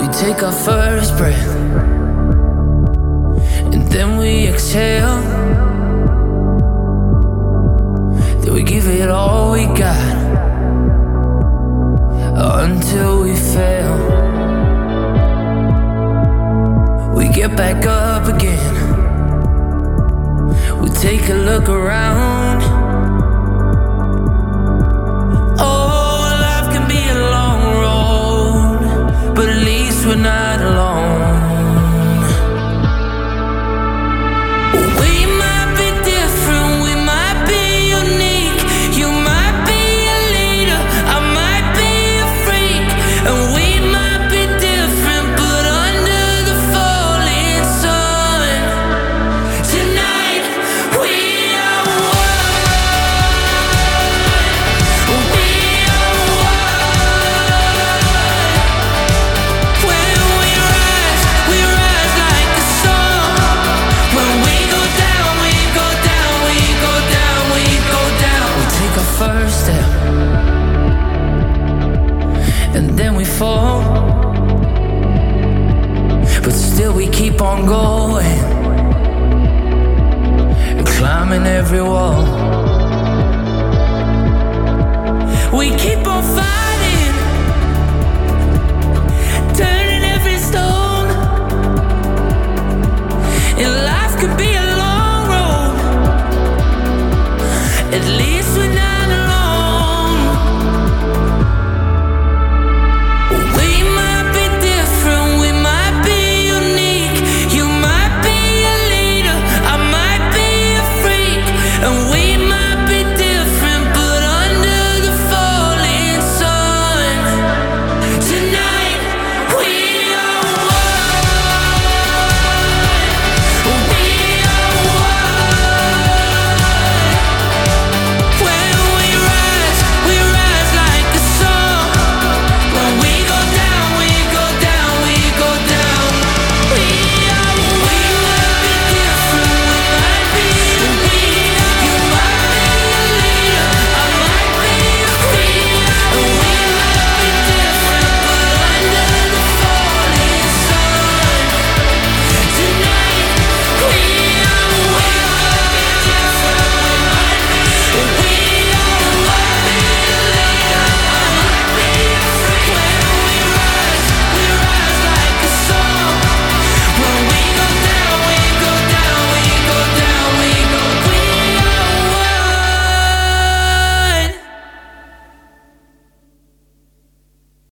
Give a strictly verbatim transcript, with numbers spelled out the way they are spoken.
take our first breath, and then we exhale. Then we give it all we got until we fail. We get back up again. We take a look around. Oh, life can be a long road, but at least we're not alone. We might be different, we might be unique. You might be a leader, I might be a freak. And we might be different, but under the falling sun, tonight we are one. We are one. When we rise, we rise like the sun. When we go down, we go down, we go down, we go down. We take our first step, and then we fall. But still we keep on going, climbing every wall.